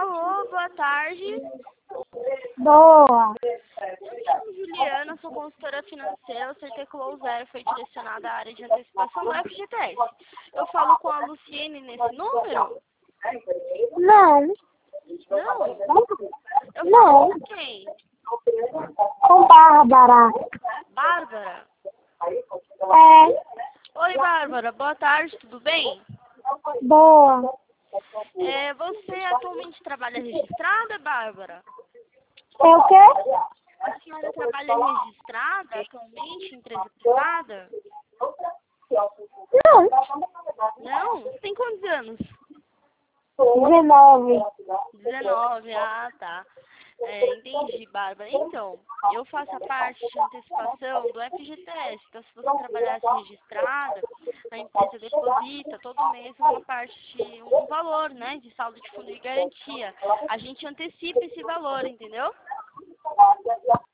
Alô, boa tarde. Boa. Eu me chamo Juliana, sou consultora financeira. O CT Zero foi direcionado à área de antecipação do FGTS. Eu falo com a Luciene nesse número? Não. Não? Eu Não. falo com quem? Com Bárbara. Bárbara? É. Oi, Bárbara. Boa tarde, tudo bem? Boa. Você atualmente trabalha registrada, Bárbara? É o quê? A senhora trabalha registrada atualmente em empresa privada? Não. Não? Você tem quantos anos? 19. 19, ah, tá. Entendi, Bárbara. Então, eu faço a parte de antecipação do FGTS. Então, se você trabalhasse registrada, a empresa deposita todo mês uma parte de um valor, né, de saldo de fundo de garantia. A gente antecipa esse valor, entendeu?